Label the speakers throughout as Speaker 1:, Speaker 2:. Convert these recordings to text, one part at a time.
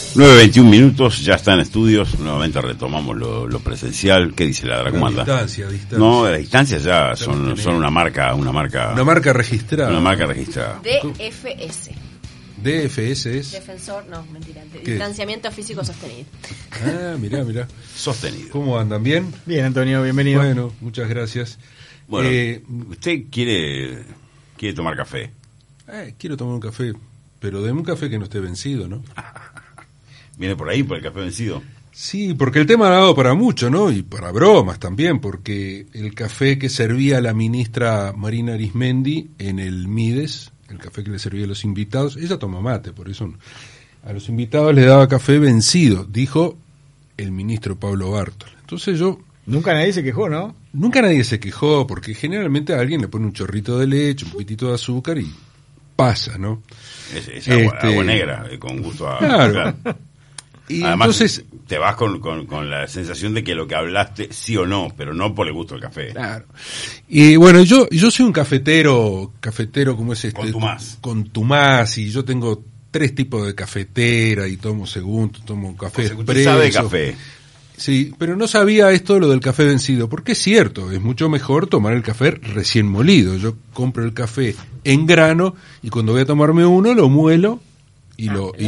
Speaker 1: 9:21, ya está en estudios. Nuevamente retomamos lo presencial. ¿Qué dice la Dra? ¿Cómo anda?
Speaker 2: Distancia.
Speaker 1: No, la distancia ya son una marca
Speaker 2: registrada.
Speaker 1: Una marca registrada.
Speaker 3: DFS.
Speaker 2: DFS es
Speaker 3: Defensor, no, mentira. Distanciamiento físico sostenido.
Speaker 2: Mirá.
Speaker 1: Sostenido.
Speaker 2: ¿Cómo andan? ¿Bien?
Speaker 4: Bien, Antonio, bienvenido.
Speaker 2: Bueno, muchas gracias.
Speaker 1: Bueno, usted quiere tomar café.
Speaker 2: Quiero tomar un café, pero de un café que no esté vencido, ¿no?
Speaker 1: ¿Viene por ahí, por el café vencido?
Speaker 2: Sí, porque el tema ha dado para mucho, ¿no? Y para bromas también, porque el café que servía la ministra Marina Arismendi en el Mides, el café que le servía a los invitados, ella toma mate, por eso a los invitados le daba café vencido, dijo el ministro Pablo Bartol. Entonces
Speaker 4: Nunca nadie se quejó, ¿no?
Speaker 2: Nunca nadie se quejó, porque generalmente a alguien le pone un chorrito de leche, un poquitito de azúcar y pasa, ¿no?
Speaker 1: Es agua negra, con gusto a...
Speaker 2: Claro. Y
Speaker 1: además,
Speaker 2: entonces
Speaker 1: te vas con la sensación de que lo que hablaste sí o no, pero no por el gusto del café.
Speaker 2: Claro. Y bueno, yo soy un cafetero como es este, contumaz, y yo tengo 3 tipos de cafetera y tomo café expreso.
Speaker 1: Usted sabe de café.
Speaker 2: Sí, pero no sabía esto de lo del café vencido, porque es cierto, es mucho mejor tomar el café recién molido. Yo compro el café en grano y cuando voy a tomarme uno lo muelo y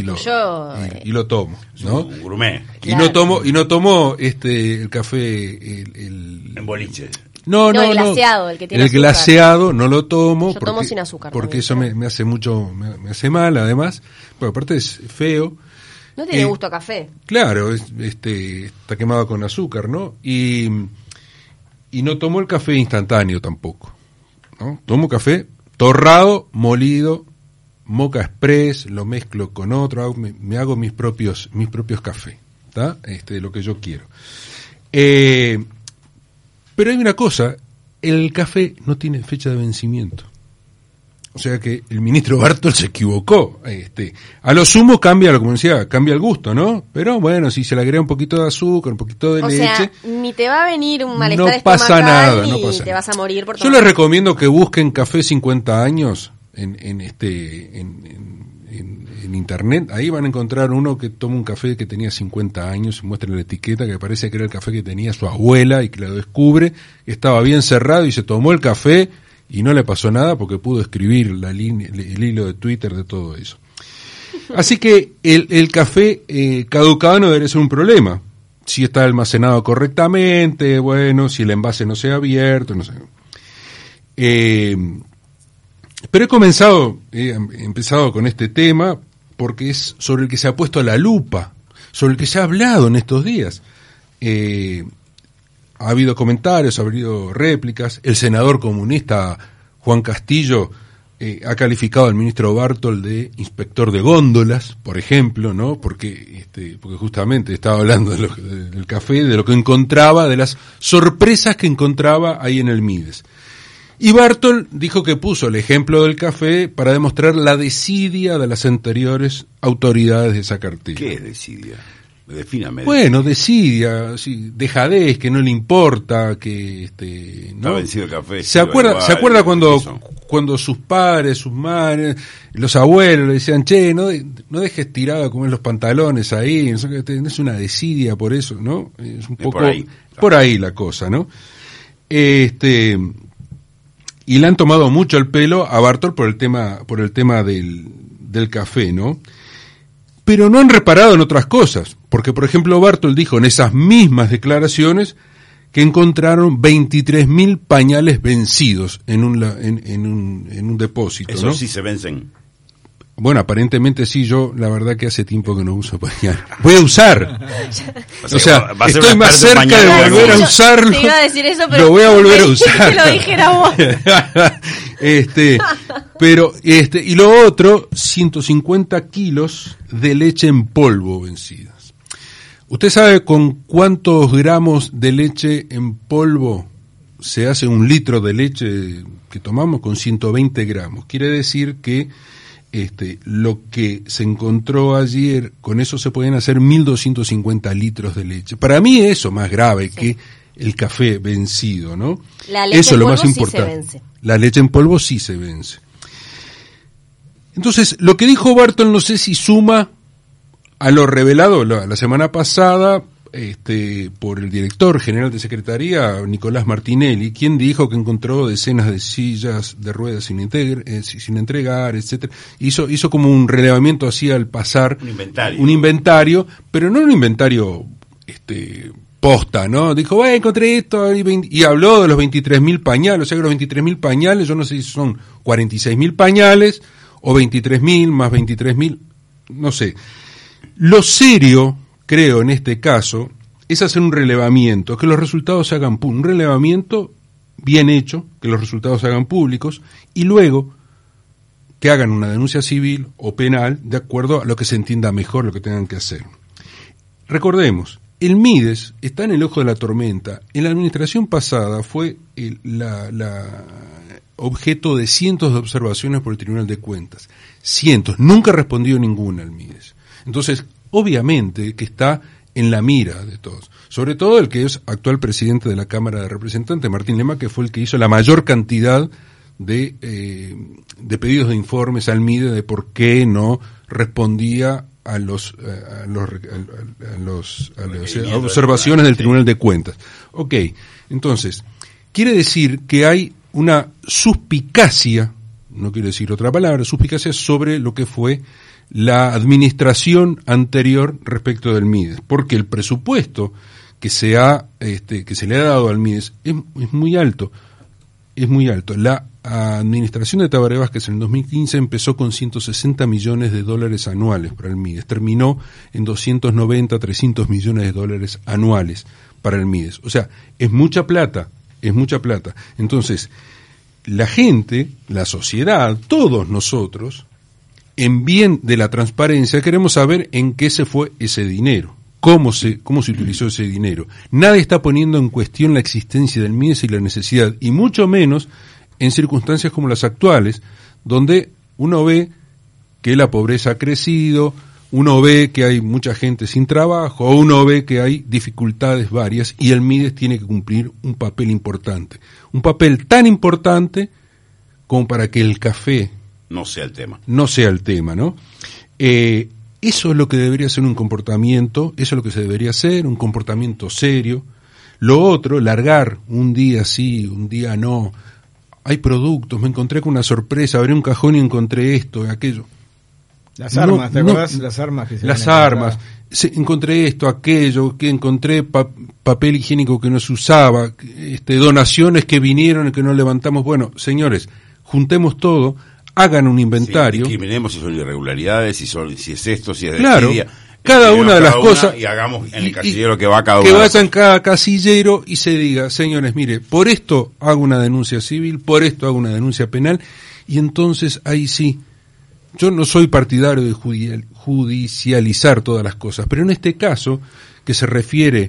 Speaker 2: lo tomo, ¿no?
Speaker 1: Un gourmet.
Speaker 2: Claro. Y no tomo el café
Speaker 1: en boliche.
Speaker 3: No, el glaseado, el que tiene azúcar.
Speaker 2: El glaseado no lo tomo.
Speaker 3: Yo tomo sin azúcar.
Speaker 2: Porque eso me hace me hace mal, además. Pero aparte es feo.
Speaker 3: No tiene gusto a café.
Speaker 2: Claro, está quemado con azúcar, ¿no? Y no tomo el café instantáneo tampoco, ¿no? Tomo café torrado, molido, moca express, lo mezclo con otro, me hago mis propios cafés, ¿está? Lo que yo quiero. Pero hay una cosa, el café no tiene fecha de vencimiento. O sea que el ministro Bartol se equivocó. A lo sumo cambia el gusto, ¿no? Pero bueno, si se le agrega un poquito de azúcar, un poquito de leche...
Speaker 3: O sea, ni te va a venir un malestar
Speaker 2: no pasa nada,
Speaker 3: ni te vas a morir por
Speaker 2: Yo les recomiendo que busquen café 50 años en internet. Ahí van a encontrar uno que toma un café que tenía 50 años, y muestra la etiqueta que parece que era el café que tenía su abuela y que lo descubre, que estaba bien cerrado y se tomó el café y no le pasó nada porque pudo escribir el hilo de Twitter de todo eso. Así que el café caducado no debe ser un problema. Si está almacenado correctamente, bueno, si el envase no se ha abierto, no sé. Pero he empezado con este tema porque es sobre el que se ha puesto la lupa, sobre el que se ha hablado en estos días. Ha habido comentarios, ha habido réplicas. El senador comunista Juan Castillo ha calificado al ministro Bartol de inspector de góndolas, por ejemplo, ¿no? Porque justamente estaba hablando del café, de lo que encontraba, de las sorpresas que encontraba ahí en el Mides. Y Bartol dijo que puso el ejemplo del café para demostrar la desidia de las anteriores autoridades de esa cartera.
Speaker 1: ¿Qué es desidia? Defíname.
Speaker 2: Bueno, desidia, sí, dejadez, que no le importa, que ¿no?
Speaker 1: Está vencido el café.
Speaker 2: ¿Se acuerda cuando sus padres, sus madres, los abuelos le decían, che, no dejes tirado a comer los pantalones ahí, no es una desidia por eso, ¿no? Es un poco por ahí la cosa, ¿no? Y le han tomado mucho el pelo a Bartol por el tema del café, ¿no? Pero no han reparado en otras cosas, porque por ejemplo Bartol dijo en esas mismas declaraciones que encontraron 23.000 pañales vencidos en un depósito.
Speaker 1: Eso,
Speaker 2: ¿no?
Speaker 1: Sí se vencen.
Speaker 2: Bueno, aparentemente sí, yo la verdad que hace tiempo que no uso pañal. Voy a usar. O sea, estoy más cerca de volver a usarlo.
Speaker 3: Te iba a decir eso, pero
Speaker 2: lo voy a volver a usar.
Speaker 3: Que lo dijera vos.
Speaker 2: Y lo otro, 150 kilos de leche en polvo vencidas. ¿Usted sabe con cuántos gramos de leche en polvo se hace 1 litro de leche que tomamos? Con 120 gramos. Quiere decir que lo que se encontró ayer, con eso se pueden hacer 1.250 litros de leche. Para mí eso es más grave que el café vencido, ¿no?
Speaker 3: La leche
Speaker 2: eso
Speaker 3: en
Speaker 2: es lo
Speaker 3: polvo
Speaker 2: más importante.
Speaker 3: Sí se vence.
Speaker 2: La leche en polvo sí se vence. Entonces, lo que dijo Bartol no sé si suma a lo revelado la semana pasada por el director general de Secretaría, Nicolás Martinelli, quien dijo que encontró decenas de sillas de ruedas sin entregar, etcétera. Hizo como un relevamiento así al pasar. Un inventario, pero no un inventario posta, ¿no? Dijo, encontré esto, y habló de los 23.000 pañales, o sea que los 23.000 pañales, yo no sé si son 46.000 pañales, o 23.000 más 23.000, no sé. Lo serio, creo, en este caso, es hacer un relevamiento, que los resultados se hagan públicos, un relevamiento bien hecho, que los resultados se hagan públicos, y luego que hagan una denuncia civil o penal de acuerdo a lo que se entienda mejor, lo que tengan que hacer. Recordemos, el Mides está en el ojo de la tormenta. En la administración pasada fue objeto de cientos de observaciones por el Tribunal de Cuentas. Cientos. Nunca respondió ninguna al Mides. Entonces, obviamente que está en la mira de todos. Sobre todo el que es actual presidente de la Cámara de Representantes, Martín Lema, que fue el que hizo la mayor cantidad de pedidos de informes al Mides de por qué no respondía a las observaciones del Tribunal de Cuentas. Ok, entonces, quiere decir que hay una suspicacia, no quiero decir otra palabra, suspicacia sobre lo que fue la administración anterior respecto del Mides, porque el presupuesto que se le ha dado al Mides es muy alto, La administración de Tabaré Vázquez en el 2015 empezó con $160 millones anuales para el Mides, terminó en 290, 300 millones de dólares anuales para el Mides. O sea, es mucha plata. Entonces, la gente, la sociedad, todos nosotros, en bien de la transparencia, queremos saber en qué se fue ese dinero, cómo se utilizó ese dinero. Nadie está poniendo en cuestión la existencia del Mides y la necesidad, y mucho menos en circunstancias como las actuales, donde uno ve que la pobreza ha crecido, uno ve que hay mucha gente sin trabajo, o uno ve que hay dificultades varias, y el Mides tiene que cumplir un papel importante. Un papel tan importante como para que el café
Speaker 1: no sea el tema,
Speaker 2: ¿no? Eso es lo que debería ser un comportamiento, eso es lo que se debería hacer, un comportamiento serio. Lo otro, largar un día sí, un día no. Hay productos, me encontré con una sorpresa, abrí un cajón y encontré esto, aquello.
Speaker 4: Las armas, ¿te acordás? Las armas que se
Speaker 2: Las armas, encontré esto, aquello, que encontré papel higiénico que no se usaba, donaciones que vinieron y que no levantamos. Bueno, señores, juntemos todo, hagan un inventario.
Speaker 1: Discriminemos si son irregularidades, si es esto, si es
Speaker 2: claro,
Speaker 1: desidia.
Speaker 2: Cada una de las cosas.
Speaker 1: Y hagamos en el casillero que va cada uno.
Speaker 2: Que vaya en cada casillero y se diga, señores, mire, por esto hago una denuncia civil, por esto hago una denuncia penal, y entonces ahí sí. Yo no soy partidario de judicializar todas las cosas, pero en este caso, que se refiere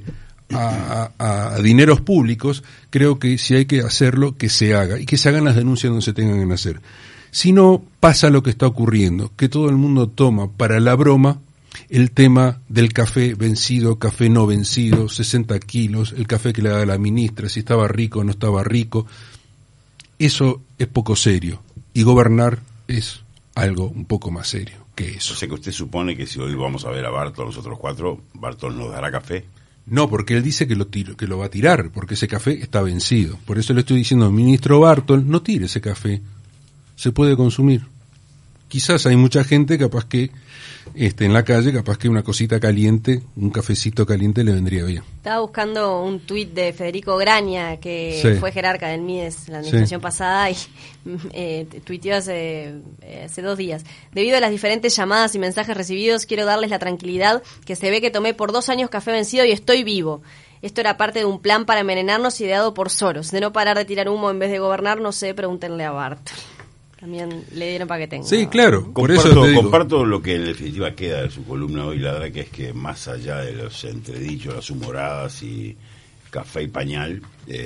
Speaker 2: a dineros públicos, creo que si hay que hacerlo, que se haga, y que se hagan las denuncias donde se tengan que hacer. Si no, pasa lo que está ocurriendo, que todo el mundo toma para la broma el tema del café vencido, café no vencido, 60 kilos, el café que le da la ministra, si estaba rico o no estaba rico. Eso es poco serio, y gobernar es algo un poco más serio que eso.
Speaker 1: O sea que usted supone que si hoy vamos a ver a Bartol, los otros cuatro, Bartol nos dará café.
Speaker 2: No, porque él dice que lo va a tirar, porque ese café está vencido. Por eso le estoy diciendo al ministro Bartol, no tire ese café, se puede consumir. Quizás hay mucha gente capaz que en la calle, capaz que una cosita caliente, un cafecito caliente le vendría bien.
Speaker 3: Estaba buscando un tuit de Federico Graña, que
Speaker 2: sí.
Speaker 3: Fue jerarca del Mides la administración pasada, y tuiteó hace 2 días. Debido a las diferentes llamadas y mensajes recibidos, quiero darles la tranquilidad que se ve que tomé por 2 años café vencido y estoy vivo. Esto era parte de un plan para envenenarnos ideado por Soros. De no parar de tirar humo en vez de gobernar, no sé, pregúntenle a Bartol. También le dieron para que tenga.
Speaker 2: Sí, claro. Por eso te digo.
Speaker 1: Comparto lo que en definitiva queda de su columna hoy, la verdad que es que más allá de los entredichos, las humoradas y café y pañal,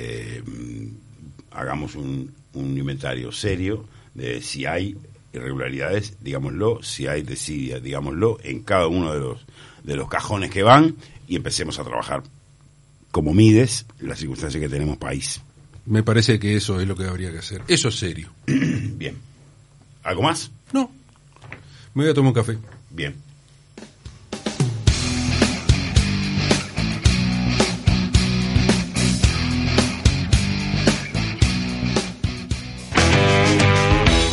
Speaker 1: hagamos un inventario serio de si hay irregularidades, digámoslo, si hay desidia, digámoslo, en cada uno de los cajones que van, y empecemos a trabajar como Mides las circunstancias que tenemos país.
Speaker 2: Me parece que eso es lo que habría que hacer. Eso es serio.
Speaker 1: Bien. ¿Algo más?
Speaker 2: No. Me voy a tomar un café.
Speaker 1: Bien.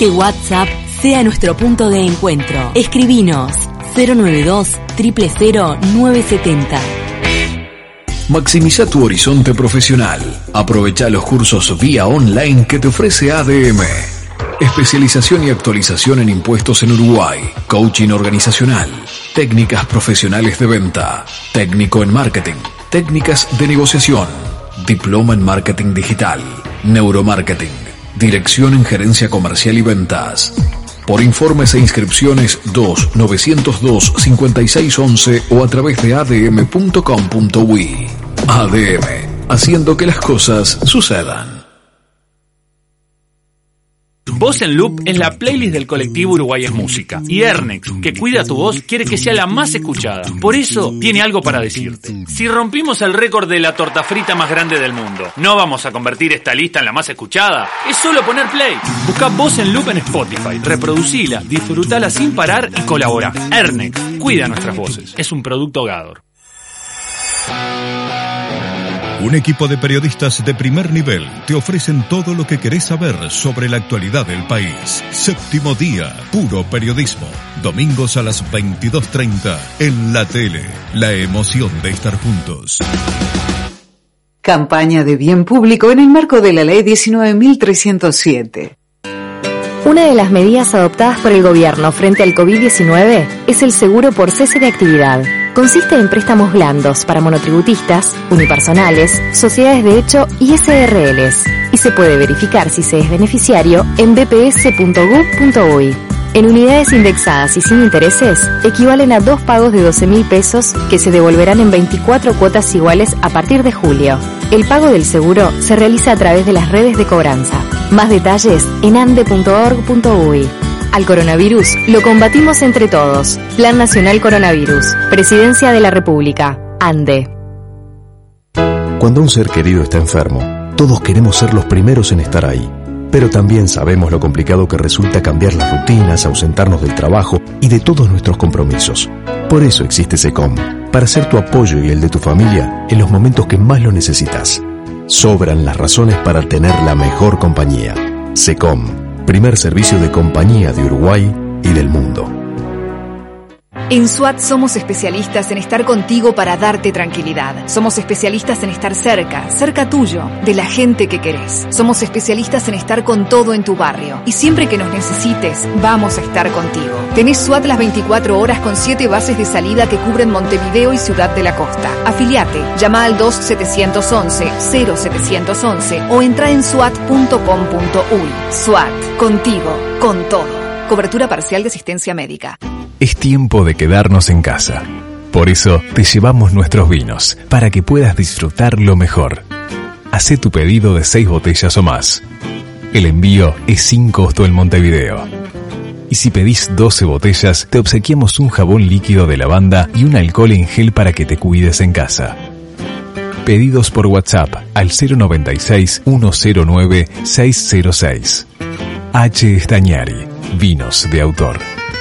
Speaker 5: Que WhatsApp sea nuestro punto de encuentro. Escribinos 092 000 970.
Speaker 6: Maximiza tu horizonte profesional. Aprovecha los cursos vía online que te ofrece ADM. Especialización y actualización en impuestos en Uruguay. Coaching organizacional. Técnicas profesionales de venta. Técnico en marketing. Técnicas de negociación. Diploma en marketing digital. Neuromarketing. Dirección en gerencia comercial y ventas. Por informes e inscripciones 2-902-5611 o a través de adm.com.uy. ADM, haciendo que las cosas sucedan.
Speaker 7: Voz en Loop es la playlist del colectivo Uruguay es Música. Y Ernex, que cuida tu voz, quiere que sea la más escuchada. Por eso, tiene algo para decirte. Si rompimos el récord de la torta frita más grande del mundo, ¿no vamos a convertir esta lista en la más escuchada? Es solo poner play. Busca Voz en Loop en Spotify, reproducila, disfrutala sin parar y colabora. Ernex, cuida nuestras voces. Es un producto Gador.
Speaker 8: Un equipo de periodistas de primer nivel te ofrecen todo lo que querés saber sobre la actualidad del país. Séptimo día, puro periodismo. Domingos a las 22:30 en la tele. La emoción de estar juntos.
Speaker 9: Campaña de bien público en el marco de la Ley 19.307.
Speaker 10: Una de las medidas adoptadas por el gobierno frente al COVID-19 es el seguro por cese de actividad. Consiste en préstamos blandos para monotributistas, unipersonales, sociedades de hecho y SRLs. Y se puede verificar si se es beneficiario en bps.gov.uy. En unidades indexadas y sin intereses, equivalen a 2 pagos de 12.000 pesos que se devolverán en 24 cuotas iguales a partir de julio. El pago del seguro se realiza a través de las redes de cobranza. Más detalles en ande.org.uy. Al coronavirus lo combatimos entre todos. Plan Nacional Coronavirus. Presidencia de la República. ANDE.
Speaker 11: Cuando un ser querido está enfermo, todos queremos ser los primeros en estar ahí. Pero también sabemos lo complicado que resulta cambiar las rutinas, ausentarnos del trabajo y de todos nuestros compromisos. Por eso existe SECOM, para ser tu apoyo y el de tu familia en los momentos que más lo necesitas. Sobran las razones para tener la mejor compañía. SECOM, primer servicio de compañía de Uruguay y del mundo.
Speaker 12: En SWAT somos especialistas en estar contigo para darte tranquilidad. Somos especialistas en estar cerca tuyo, de la gente que querés. Somos especialistas en estar con todo en tu barrio. Y siempre que nos necesites, vamos a estar contigo. Tenés SWAT las 24 horas con 7 bases de salida que cubren Montevideo y Ciudad de la Costa. Afiliate, llama al 2711-0711 o entra en swat.com.uy. SWAT, contigo, con todo. Cobertura parcial de asistencia médica.
Speaker 13: Es tiempo de quedarnos en casa. Por eso te llevamos nuestros vinos, para que puedas disfrutar lo mejor. Hacé tu pedido de 6 botellas o más. El envío es sin costo en Montevideo. Y si pedís 12 botellas, te obsequiamos un jabón líquido de lavanda y un alcohol en gel para que te cuides en casa. Pedidos por WhatsApp al 096-109-606. H. Stagnari, vinos de autor.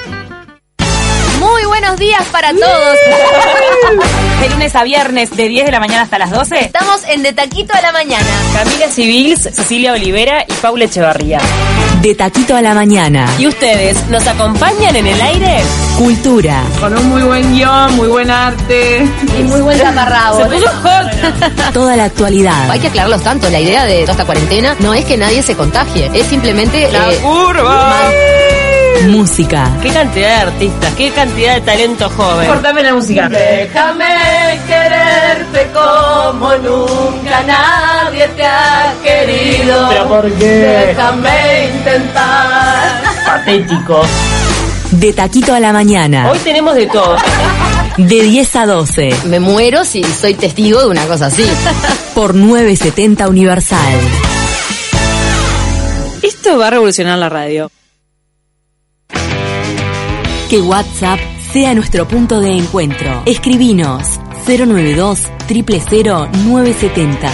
Speaker 14: Muy buenos días para todos. De lunes a viernes, de 10 de la mañana hasta las 12.
Speaker 3: Estamos en De Taquito a la Mañana.
Speaker 14: Camila Civils, Cecilia Olivera y Paula Echevarría.
Speaker 5: De Taquito a la Mañana.
Speaker 14: ¿Y ustedes nos acompañan en el aire?
Speaker 5: Cultura.
Speaker 15: Con un muy buen guión, muy buen arte.
Speaker 3: Y muy buen taparrabos.
Speaker 14: Se puso hot.
Speaker 5: Toda la actualidad.
Speaker 3: Hay que aclararlos tanto. La idea de toda esta cuarentena no es que nadie se contagie. Es simplemente...
Speaker 14: ¡La curva!
Speaker 5: Música.
Speaker 14: Qué cantidad de artistas, qué cantidad de talento joven.
Speaker 15: Cortame la música.
Speaker 16: Déjame quererte como nunca nadie te ha querido.
Speaker 15: ¿Pero por qué?
Speaker 16: Déjame intentar.
Speaker 14: Patético.
Speaker 5: De Taquito a la Mañana.
Speaker 14: Hoy tenemos de todo.
Speaker 5: De 10 a 12.
Speaker 3: Me muero si soy testigo de una cosa así.
Speaker 5: Por 970 Universal.
Speaker 14: Esto va a revolucionar la radio.
Speaker 5: Que WhatsApp sea nuestro punto de encuentro. Escribinos 092 000 970.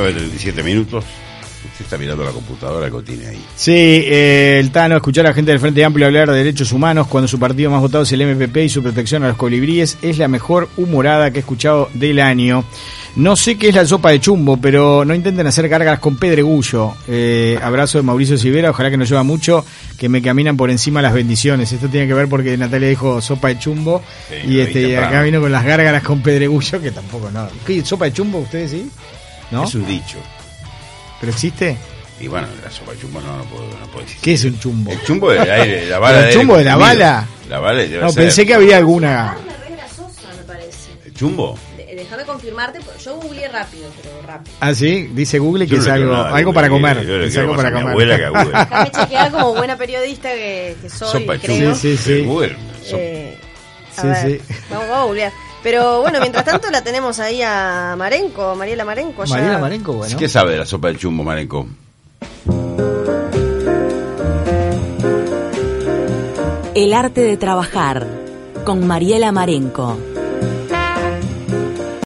Speaker 1: 9:37 minutos. Usted está mirando la computadora que tiene ahí.
Speaker 4: Sí, el Tano, escuchar a la gente del Frente Amplio hablar de derechos humanos cuando su partido más votado es el MPP y su protección a los colibríes es la mejor humorada que he escuchado del año. No sé qué es la sopa de chumbo, pero no intenten hacer gárgaras con pedregullo. Abrazo de Mauricio Silvera, ojalá que no llueva mucho, que me caminan por encima las bendiciones. Esto tiene que ver porque Natalia dijo sopa de chumbo, sí, y acá vino con las gárgaras con pedregullo, que tampoco no. ¿Qué, sopa de chumbo ustedes sí? ¿No?
Speaker 1: Es un dicho.
Speaker 4: ¿Pero existe?
Speaker 1: Y bueno, la sopa de chumbo no puedo decir.
Speaker 4: ¿Qué es un chumbo?
Speaker 1: El chumbo de la bala.
Speaker 4: ¿El chumbo de la bala?
Speaker 1: La bala debe
Speaker 4: no,
Speaker 1: ser.
Speaker 4: Pensé que había alguna...
Speaker 3: Es grasosa, me parece.
Speaker 1: ¿El chumbo?
Speaker 3: Déjame confirmarte, yo googleé rápido, pero rápido.
Speaker 4: Ah, sí, dice Google que es algo para comer.
Speaker 1: Es algo para comer. Abuela que
Speaker 3: déjame chequear como buena periodista que soy,
Speaker 1: sopa
Speaker 3: creo.
Speaker 4: Sí.
Speaker 1: Google.
Speaker 3: Sí. Vamos a googlear. Pero bueno, mientras tanto la tenemos ahí a Marenco, Mariela Marenco. Allá.
Speaker 4: Mariela Marenco, bueno.
Speaker 1: ¿Qué sabe de la sopa de chumbo, Marenco?
Speaker 5: El arte de trabajar con Mariela Marenco.